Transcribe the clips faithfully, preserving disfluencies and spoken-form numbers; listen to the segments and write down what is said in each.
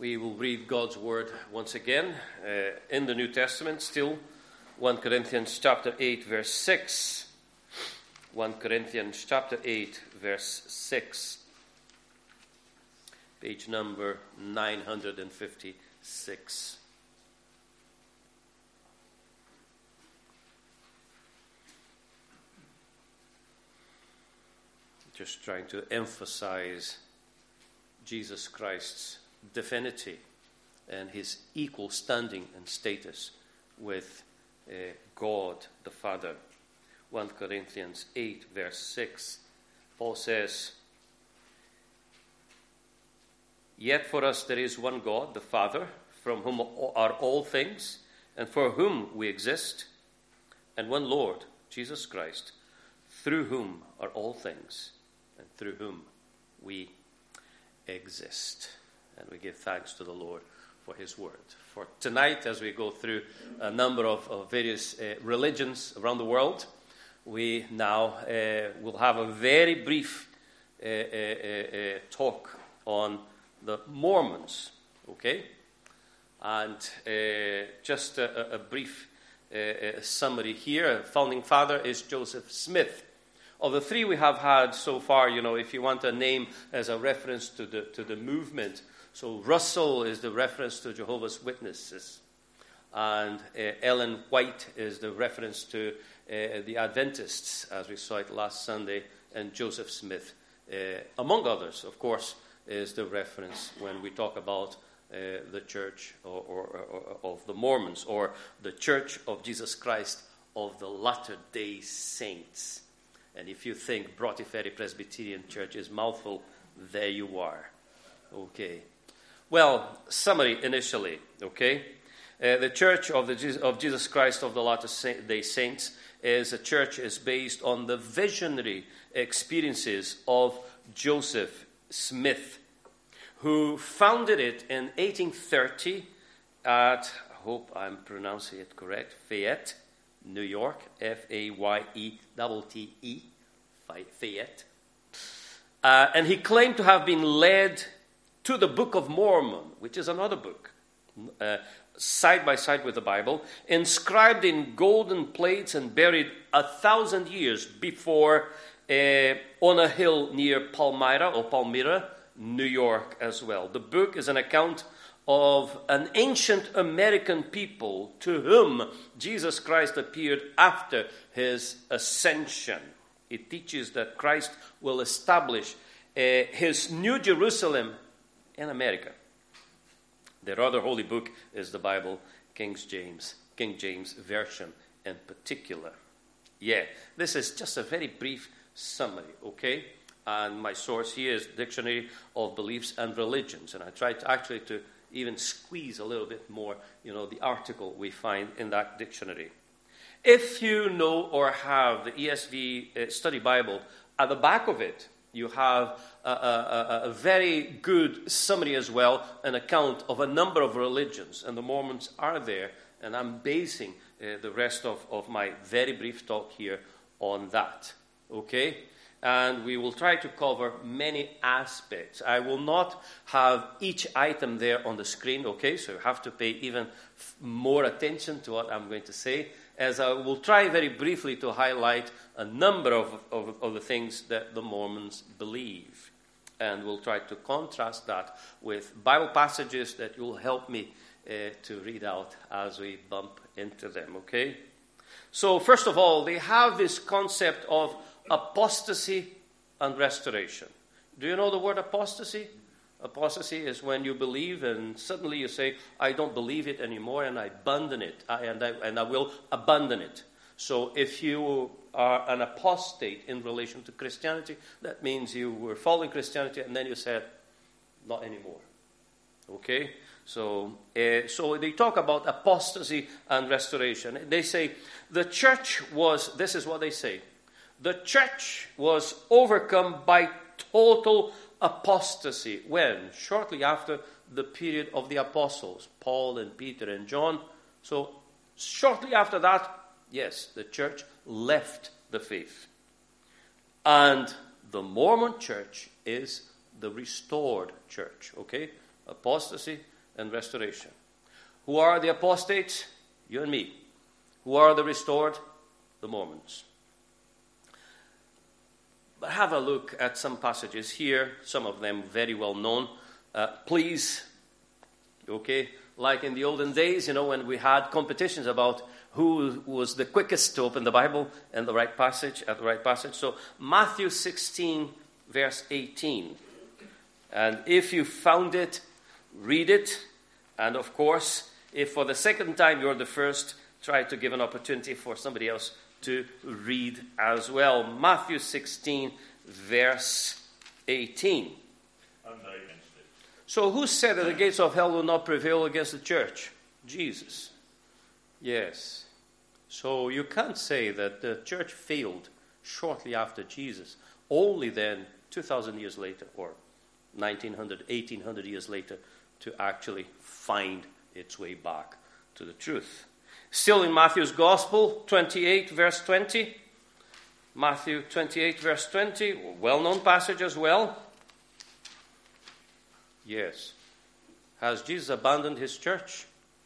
We will read God's Word once again uh, in the New Testament, still First Corinthians chapter eight, verse six. First Corinthians chapter eight, verse six. Page number nine hundred fifty-six. Just trying to emphasize Jesus Christ's divinity and his equal standing and status with uh, God the Father. First Corinthians eight, verse six. Paul says, "Yet for us there is one God, the Father, from whom are all things, and for whom we exist, and one Lord, Jesus Christ, through whom are all things, and through whom we exist." And we give thanks to the Lord for his word. For tonight, as we go through a number of, of various uh, religions around the world, we now uh, will have a very brief uh, uh, uh, talk on the Mormons. Okay? And uh, just a, a brief uh, uh, summary here. Founding father is Joseph Smith. Of the three we have had so far, you know, if you want a name as a reference to the to the movement, so Russell is the reference to Jehovah's Witnesses, and uh, Ellen White is the reference to uh, the Adventists, as we saw it last Sunday, and Joseph Smith, uh, among others, of course, is the reference when we talk about uh, the Church or, or, or, of the Mormons, or the Church of Jesus Christ of the Latter-day Saints. And if you think Broughty Ferry Presbyterian Church is mouthful, there you are. Okay. Well, summary initially, okay? Uh, the Church of, the, of Jesus Christ of the Latter-day Saints is a church is based on the visionary experiences of Joseph Smith, who founded it in eighteen thirty at, I hope I'm pronouncing it correct, Fayette, New York, F A Y E T T E, Fayette. Uh, and he claimed to have been led to the Book of Mormon, which is another book, uh, side by side with the Bible, inscribed in golden plates and buried a thousand years before uh, on a hill near Palmyra or Palmyra, New York as well. The book is an account of an ancient American people to whom Jesus Christ appeared after his ascension. It teaches that Christ will establish uh, his New Jerusalem in America. Their other holy book is the Bible, King James, King James Version in particular. Yeah, this is just a very brief summary, okay? And my source here is Dictionary of Beliefs and Religions, and I tried to actually to even squeeze a little bit more, you know, the article we find in that dictionary. If you know or have the E S V uh, Study Bible, at the back of it, you have a, a, a, a very good summary as well, an account of a number of religions, and the Mormons are there, and I'm basing uh, the rest of, of my very brief talk here on that, okay? And we will try to cover many aspects. I will not have each item there on the screen, okay? So you have to pay even f- more attention to what I'm going to say, as I will try very briefly to highlight a number of, of, of the things that the Mormons believe. And we'll try to contrast that with Bible passages that will help me uh, to read out as we bump into them, okay? So first of all, they have this concept of apostasy and restoration. Do you know the word apostasy? Apostasy is when you believe and suddenly you say, I don't believe it anymore, and I abandon it, I, and, I, and I will abandon it. So if you are an apostate in relation to Christianity, that means you were following Christianity and then you said, not anymore. Okay? So, uh, so they talk about apostasy and restoration. They say the church was, this is what they say, the church was overcome by total apostasy. When? Shortly after the period of the apostles, Paul and Peter and John. So shortly after that, yes, the church left the faith. And the Mormon church is the restored church, okay? apostasy and restoration. Who are the apostates? You and me. Who are the restored? The Mormons. But have a look at some passages here, some of them very well known. Uh, please, okay, like in the olden days, you know, when we had competitions about who was the quickest to open the Bible and the right passage, at the right passage. So Matthew sixteen, verse eighteen. And if you found it, read it. And of course, if for the second time you're the first, try to give an opportunity for somebody else to read as well. Matthew sixteen, verse eighteen. So who said that the gates of hell will not prevail against the church? Jesus. Yes. So you can't say that the church failed shortly after Jesus, only then, two thousand years later, or nineteen hundred, eighteen hundred years later, to actually find its way back to the truth. Still in Matthew's Gospel, twenty-eight, verse twenty. Matthew twenty-eight, verse twenty, well-known passage as well. Yes. Has Jesus abandoned his church?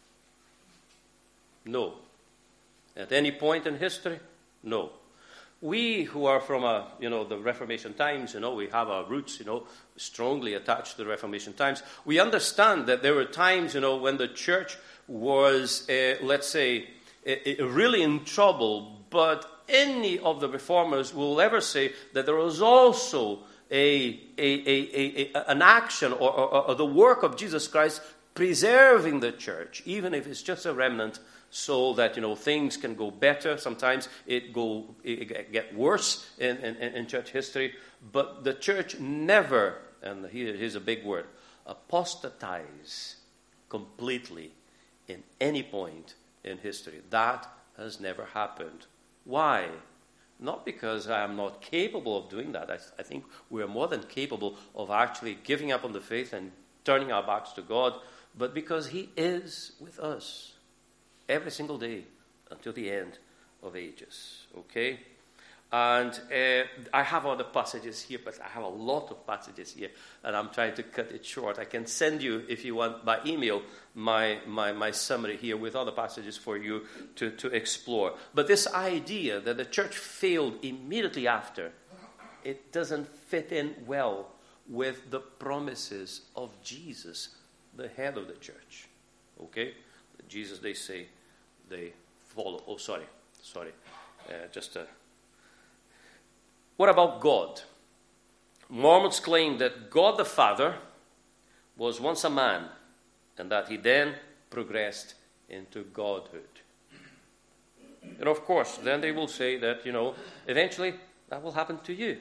No. At any point in history? No. We who are from a, you know, the Reformation times, you know, we have our roots, you know, strongly attached to the Reformation times. We understand that there were times, you know, when the church was, uh, let's say, uh, really in trouble, but any of the reformers will ever say that there was also a, a, a, a, an action or, or, or the work of Jesus Christ preserving the church, even if it's just a remnant, so that, you know, things can go better. Sometimes it go it get worse in, in, in church history, but the church never, and here, here's a big word, apostatize completely in any point in history. That has never happened. Why? Not because I am not capable of doing that. I, I think we are more than capable of actually giving up on the faith and turning our backs to God, but because he is with us every single day until the end of ages. Okay? And uh, I have other passages here, but I have a lot of passages here, and I'm trying to cut it short. I can send you, if you want, by email, my, my, my summary here with other passages for you to, to explore. But this idea that the church failed immediately after, it doesn't fit in well with the promises of Jesus, the head of the church. Okay? Jesus, they say, they follow. Oh, sorry. Sorry. Uh, just a... What about God? Mormons claim that God the Father was once a man and that he then progressed into godhood. And of course, then they will say that, you know, eventually that will happen to you.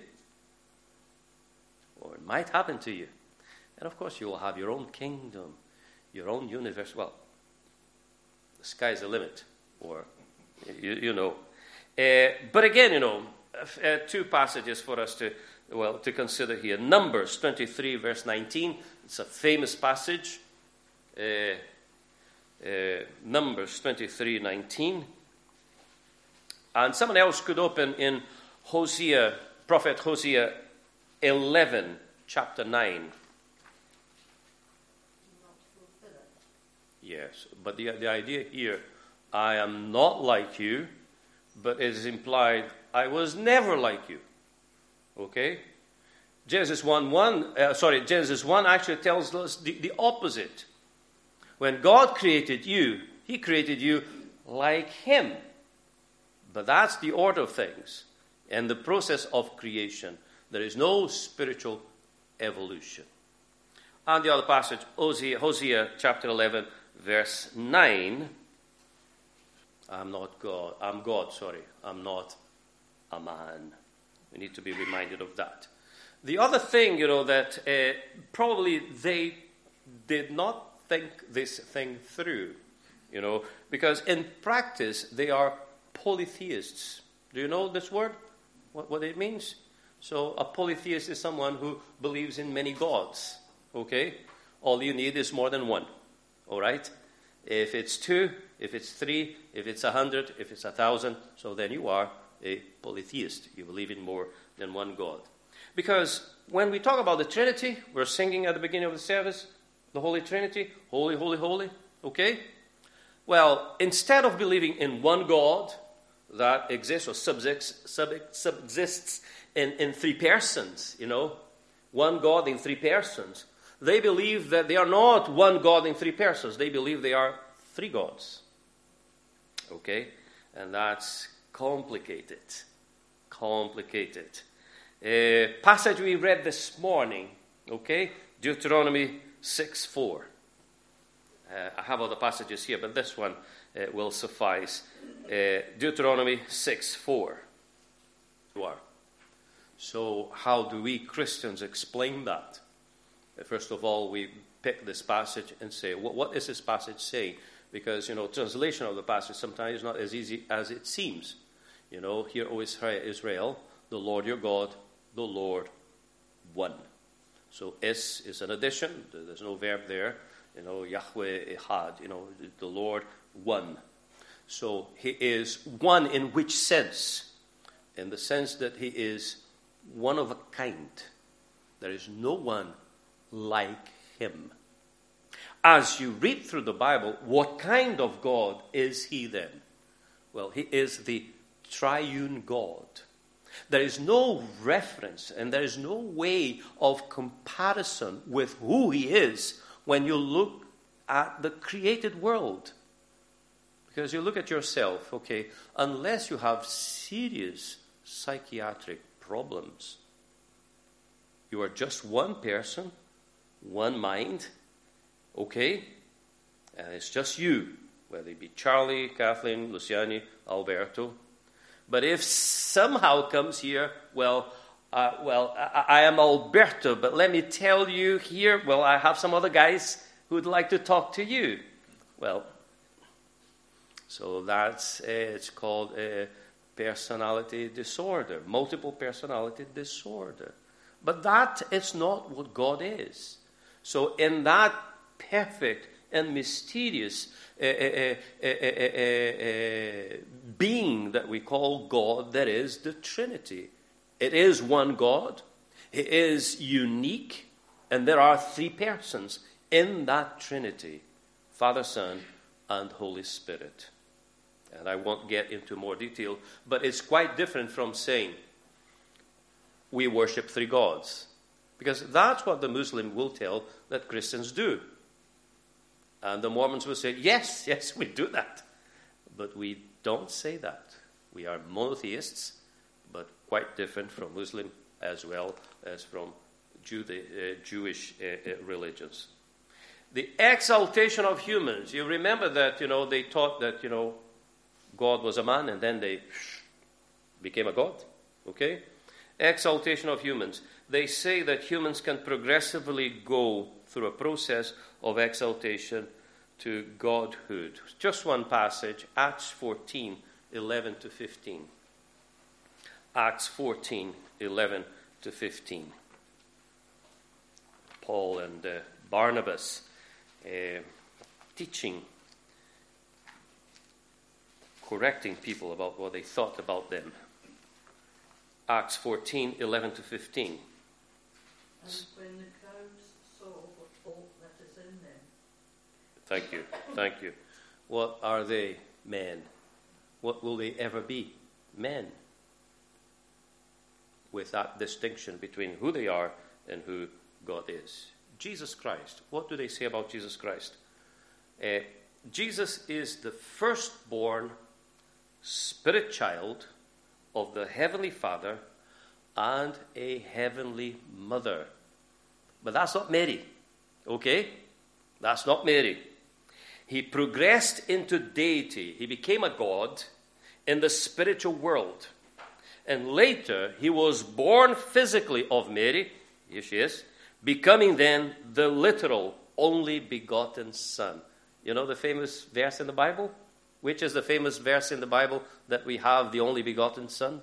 Or it might happen to you. And of course, you will have your own kingdom, your own universe. Well, the sky's the limit, or, you, you know. Uh, but again, you know, Uh, two passages for us to, well, to consider here. Numbers twenty-three, verse nineteen. It's a famous passage. Uh, uh, Numbers twenty-three, nineteen. And someone else could open in Hosea, Prophet Hosea eleven, chapter nine. Yes, but the, the idea here, I am not like you, but it is implied, I was never like you. Okay? Genesis one one, uh, sorry, Genesis one actually tells us the, the opposite. When God created you, he created you like him. But that's the order of things. And the process of creation. There is no spiritual evolution. And the other passage, Hosea, Hosea chapter eleven, verse nine. I'm not God. I'm God, sorry. I'm not a man. We need to be reminded of that. The other thing, you know, that uh, probably they did not think this thing through, you know, because in practice they are polytheists. Do you know this word? What, what it means? So a polytheist is someone who believes in many gods, okay? All you need is more than one, all right? If it's two, if it's three, if it's a hundred, if it's a thousand, so then you are a polytheist. You believe in more than one God. Because when we talk about the Trinity, we're singing at the beginning of the service, the Holy Trinity? Holy, holy, holy. Okay? Well, instead of believing in one God that exists or subsists, sub, subsists in, in three persons, you know, one God in three persons, they believe that they are not one God in three persons. They believe they are three gods. Okay? And that's complicated. Complicated. Uh, passage we read this morning, okay? Deuteronomy six four. Uh, I have other passages here, but this one uh, will suffice. Uh, Deuteronomy six four. So how do we Christians explain that? Uh, first of all, we pick this passage and say, what, what is this passage saying? Because, you know, translation of the passage sometimes is not as easy as it seems. You know, hear, O Israel, the Lord your God, the Lord one. So is is an addition. There's no verb there. You know, Yahweh Ehad, you know, the Lord one. So he is one in which sense? In the sense that he is one of a kind. There is no one like him. As you read through the Bible, what kind of God is he then? Well, he is the triune God. There is no reference and there is no way of comparison with who he is when you look at the created world. Because you look at yourself, okay, unless you have serious psychiatric problems, you are just one person, one mind, okay? And it's just you, whether it be Charlie, Kathleen, Luciani, Alberto. But if somehow comes here, well, uh, well, I, I am Alberto, but let me tell you here, well, I have some other guys who would like to talk to you. Well, so that's, uh, it's called a personality disorder, multiple personality disorder. But that is not what God is. So in that perfect and mysterious uh, uh, uh, uh, uh, being that we call God, that is the Trinity. It is one God. It is unique. And there are three persons in that Trinity: Father, Son, and Holy Spirit. And I won't get into more detail, but it's quite different from saying we worship three gods. Because that's what the Muslim will tell that Christians do. And the Mormons will say, yes, yes, we do that. But we don't say that. We are monotheists, but quite different from Muslim as well as from Jew, uh, Jewish uh, uh, religions. The exaltation of humans. You remember that, you know, they taught that, you know, God was a man and then they became a god. Okay? Exaltation of humans. They say that humans can progressively go through a process of exaltation to godhood. Just one passage, Acts fourteen, eleven to fifteen. Acts fourteen, eleven to fifteen. Paul and uh, Barnabas uh, teaching, correcting people about what they thought about them. Acts fourteen, eleven to fifteen. And when the crowds saw what hope that is in them. Thank you, thank you. What are they? Men. What will they ever be? Men. With that distinction between who they are and who God is. Jesus Christ. What do they say about Jesus Christ? Uh, Jesus is the firstborn spirit child of the Heavenly Father and a heavenly mother. But that's not Mary, okay? That's not Mary. He progressed into deity. He became a god in the spiritual world. And later, he was born physically of Mary, here she is, becoming then the literal only begotten Son. You know the famous verse in the Bible? Which is the famous verse in the Bible that we have the only begotten Son?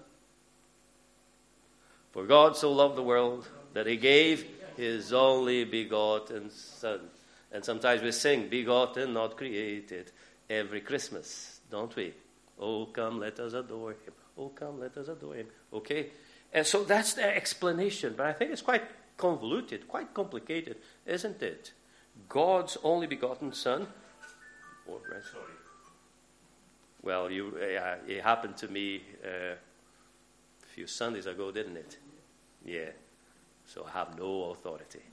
For God so loved the world that he gave his only begotten Son. And sometimes we sing, begotten, not created, every Christmas, don't we? Oh, come, let us adore him. Oh, come, let us adore him. Okay? And so that's the explanation. But I think it's quite convoluted, quite complicated, isn't it? God's only begotten Son. Oh, right. Sorry. Well, you, uh, it happened to me uh, a few Sundays ago, didn't it? Yeah. So I have no authority.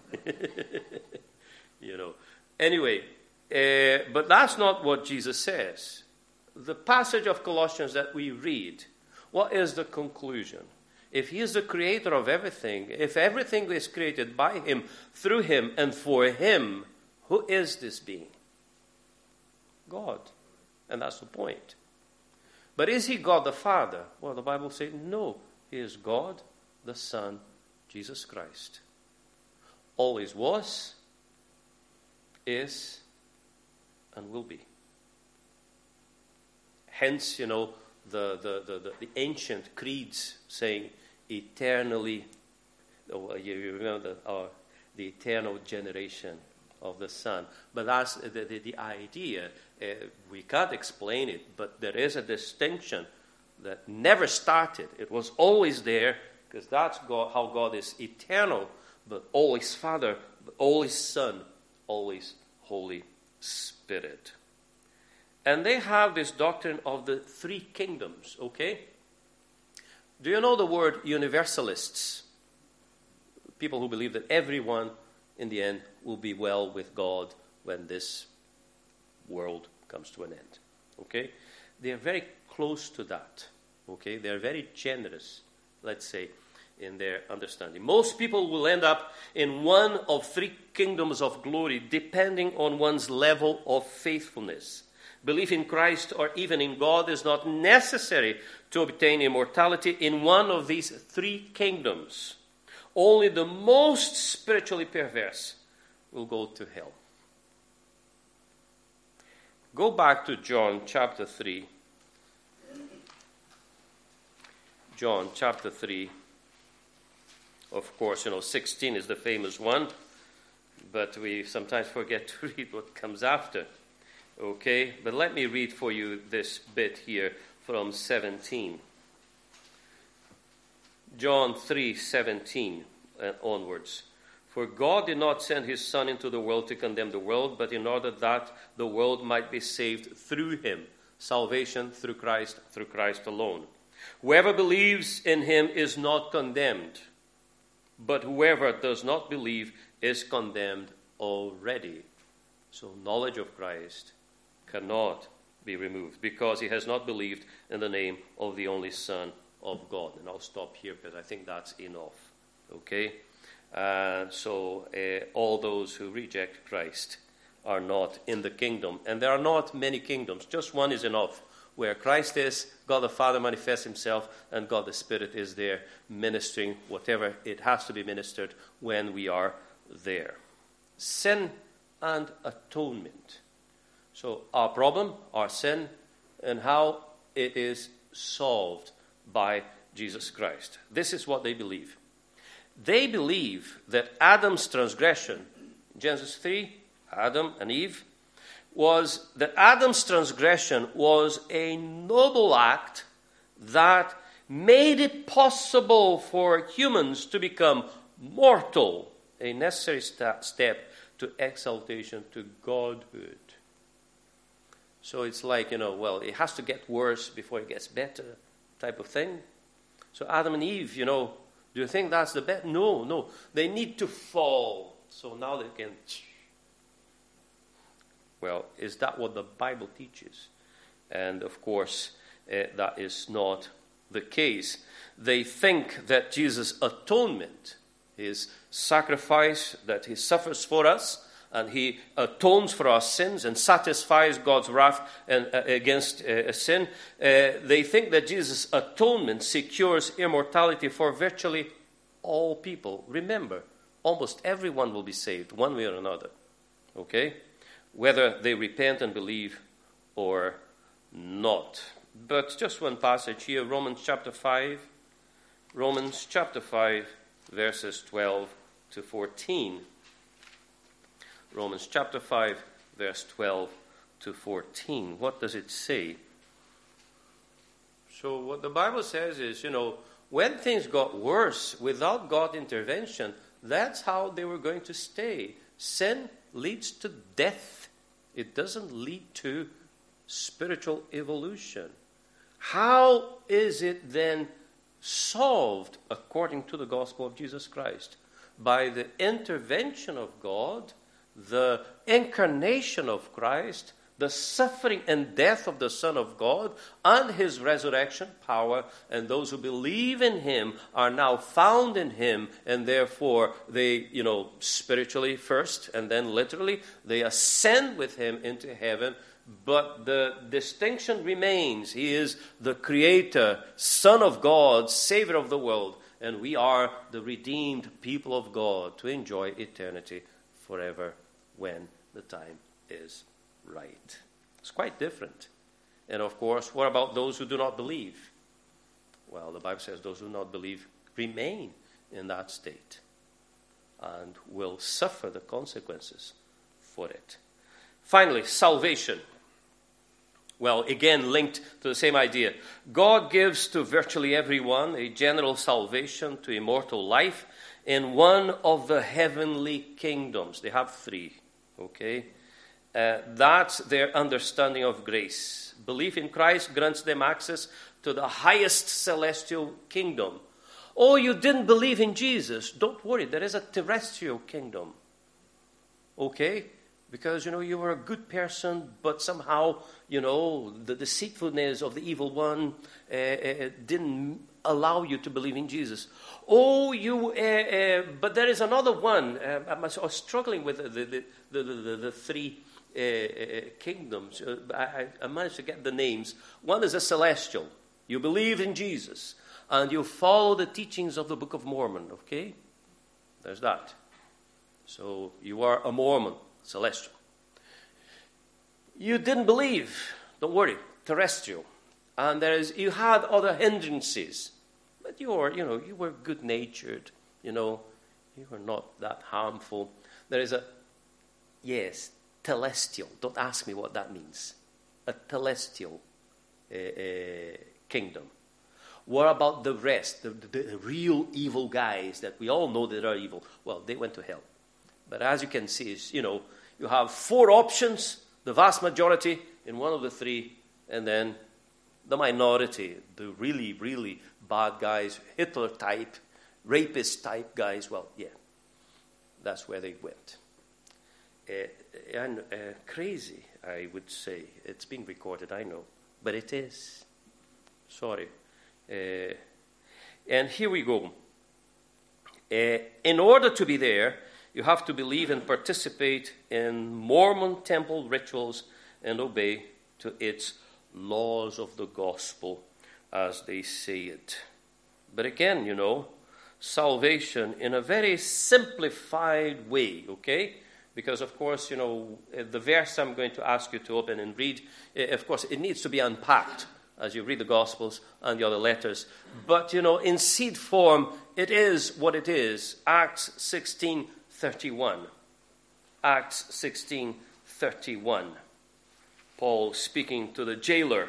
You know. Anyway, uh, but that's not what Jesus says. The passage of Colossians that we read, what is the conclusion? If he is the creator of everything, if everything is created by him, through him, and for him, who is this being? God. And that's the point. But is he God the Father? Well, the Bible says no. He is God the Son, Jesus Christ. Always was, is, and will be. Hence, you know, the, the, the, the, the ancient creeds saying eternally, oh, you remember the, uh, the eternal generation of the Son. But that's the, the, the idea. Uh, we can't explain it, but there is a distinction that never started. It was always there, because that's God, how God is eternal, but always Father, but always Son, always Holy Spirit. And they have this doctrine of the three kingdoms, okay? Do you know the word universalists? People who believe that everyone in the end will be well with God when this world comes to an end, okay? They are very close to that, okay? They are very generous, let's say, in their understanding. Most people will end up in one of three kingdoms of glory depending on one's level of faithfulness. Belief in Christ or even in God is not necessary to obtain immortality in one of these three kingdoms. Only the most spiritually perverse will go to hell. Go back to John chapter three. John chapter three. Of course, you know, sixteen is the famous one, but we sometimes forget to read what comes after. Okay, but let me read for you this bit here from seventeen. John three seventeen and onwards. For God did not send his Son into the world to condemn the world, but in order that the world might be saved through him. Salvation through Christ, through Christ alone. Whoever believes in him is not condemned, but whoever does not believe is condemned already. So knowledge of Christ cannot be removed because he has not believed in the name of the only Son of God. And I'll stop here because I think that's enough. Okay? Uh, so uh, all those who reject Christ are not in the kingdom. And there are not many kingdoms. Just one is enough. Where Christ is, God the Father manifests himself, and God the Spirit is there ministering whatever it has to be ministered when we are there. Sin and atonement. So our problem, our sin, and how it is solved by Jesus Christ. This is what they believe. They believe that Adam's transgression, Genesis three, Adam and Eve, was that Adam's transgression was a noble act that made it possible for humans to become mortal, a necessary st- step to exaltation, to godhood. So it's like, you know, well, it has to get worse before it gets better type of thing. So Adam and Eve, you know, do you think that's the best? No, no. They need to fall. So now they can... Well, is that what the Bible teaches? And of course, uh, that is not the case. They think that Jesus' atonement, his sacrifice, that he suffers for us, and he atones for our sins and satisfies God's wrath and, uh, against uh, sin. Uh, they think that Jesus' atonement secures immortality for virtually all people. Remember, almost everyone will be saved, one way or another. Okay? Whether they repent and believe or not. But just one passage here, Romans chapter five. Romans chapter five, verses twelve to fourteen. Romans chapter five, verse twelve to fourteen. What does it say? So what the Bible says is, you know, when things got worse without God's intervention, That's how they were going to stay. Sin leads to death. It doesn't lead to spiritual evolution. How is it then solved according to the gospel of Jesus Christ? By the intervention of God, the incarnation of Christ, the suffering and death of the Son of God, and his resurrection power, and those who believe in him are now found in him, and therefore they, you know, spiritually first, and then literally, they ascend with him into heaven. But the distinction remains. He is the Creator, Son of God, Savior of the world, and we are the redeemed people of God to enjoy eternity forever when the time is right. It's quite different. And of course, what about those who do not believe? Well, the Bible says those who do not believe remain in that state and will suffer the consequences for it. Finally, salvation. Well, again, linked to the same idea. God gives to virtually everyone a general salvation to immortal life in one of the heavenly kingdoms. They have three, okay? Uh, that's their understanding of grace. Belief in Christ grants them access to the highest celestial kingdom. Oh, you didn't believe in Jesus. Don't worry, there is a terrestrial kingdom. Okay? Because, you know, you were a good person, but somehow, you know, the deceitfulness of the evil one uh, uh, didn't allow you to believe in Jesus. Oh, you, uh, uh, but there is another one. Uh, I was struggling with the, the, the, the, the, the three uh, uh, kingdoms. Uh, I, I managed to get the names. One is a celestial. You believe in Jesus, and you follow the teachings of the Book of Mormon, okay? There's that. So you are a Mormon. Celestial. You didn't believe, don't worry, terrestrial. And there is, you had other hindrances, but you were, you know, you were good-natured, you know, you were not that harmful. There is a, yes, telestial. Don't ask me what that means. A telestial uh, uh, kingdom. What about the rest, the, the, the real evil guys that we all know that are evil? Well, they went to hell. But as you can see, you know, you have four options, the vast majority in one of the three, and then the minority, the really, really bad guys, Hitler type, rapist type guys. Well, yeah, that's where they went. Uh, and uh, crazy, I would say. It's been recorded, I know, but it is. Sorry. Uh, and here we go. Uh, in order to be there, you have to believe and participate in Mormon temple rituals and obey to its laws of the gospel as they say it. But again, you know, salvation in a very simplified way, okay? Because, of course, you know, the verse I'm going to ask you to open and read, of course, it needs to be unpacked as you read the Gospels and the other letters. But, you know, in seed form, it is what it is. Acts sixteen thirty-one. Acts sixteen thirty-one. Paul speaking to the jailer.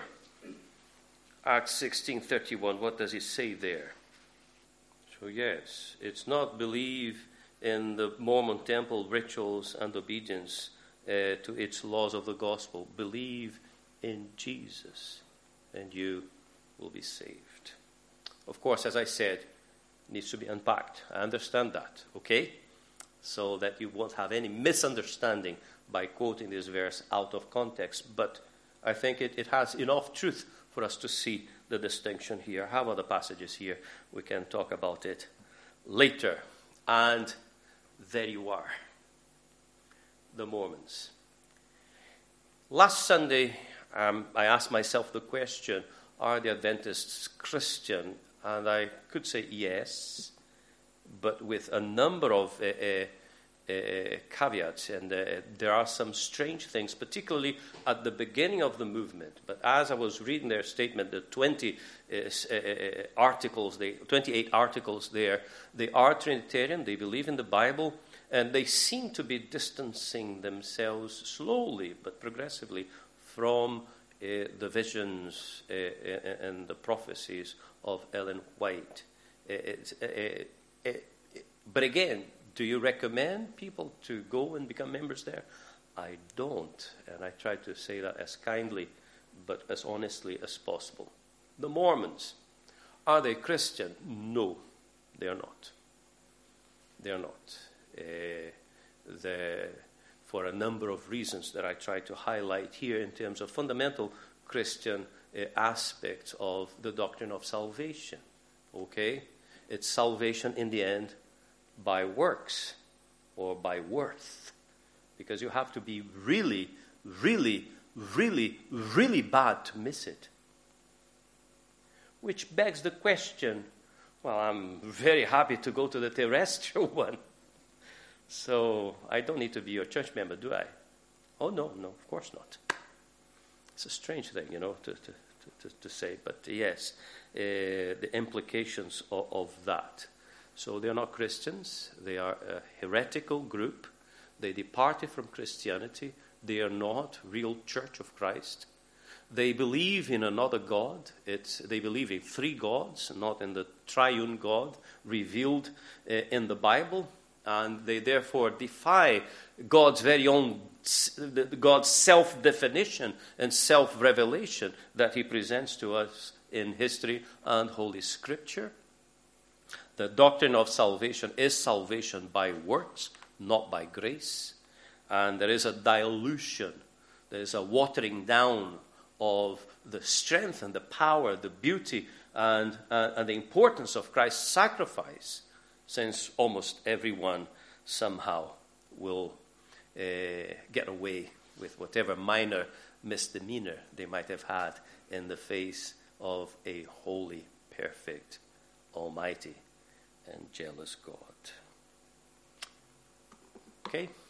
Acts sixteen thirty-one. What does he say there? So yes, it's not believe in the Mormon temple rituals and obedience uh, to its laws of the gospel. Believe in Jesus and you will be saved. Of course, as I said, it needs to be unpacked. I understand that, okay? So that you won't have any misunderstanding by quoting this verse out of context. But I think it, it has enough truth for us to see the distinction here. I have other passages here. We can talk about it later. And there you are. The Mormons. Last Sunday, um, I asked myself the question, are the Adventists Christian? And I could say yes, but with a number of uh, uh, uh, caveats. And uh, there are some strange things, particularly at the beginning of the movement. But as I was reading their statement, the twenty uh, uh, articles, they, twenty-eight articles there, they are Trinitarian, they believe in the Bible, and they seem to be distancing themselves slowly but progressively from uh, the visions uh, and the prophecies of Ellen White. Uh, uh, uh, uh, but again, Do you recommend people to go and become members there? I don't, and I try to say that as kindly but as honestly as possible. The Mormons, are they Christian? No, they are not. They are not. Uh, the, for a number of reasons that I try to highlight here in terms of fundamental Christian uh, aspects of the doctrine of salvation. Okay? It's salvation in the end by works or by worth. Because you have to be really, really, really, really bad to miss it. Which begs the question, well, I'm very happy to go to the terrestrial one. So I don't need to be your church member, do I? Oh, no, no, of course not. It's a strange thing, you know, to, to, to, to say. But yes, uh, the implications of, of that. So they're not Christians. They are a heretical group. They departed from Christianity. They are not real Church of Christ. They believe in another God. It's, they believe in three gods, not in the triune God revealed uh, in the Bible. And they therefore defy God's very own, God's self-definition and self-revelation that he presents to us in history and Holy Scripture. The doctrine of salvation is salvation by works, not by grace. And there is a dilution, there is a watering down of the strength and the power, the beauty and, uh, and the importance of Christ's sacrifice, since almost everyone somehow will uh, get away with whatever minor misdemeanor they might have had in the face of a holy, perfect, almighty, and jealous God. Okay?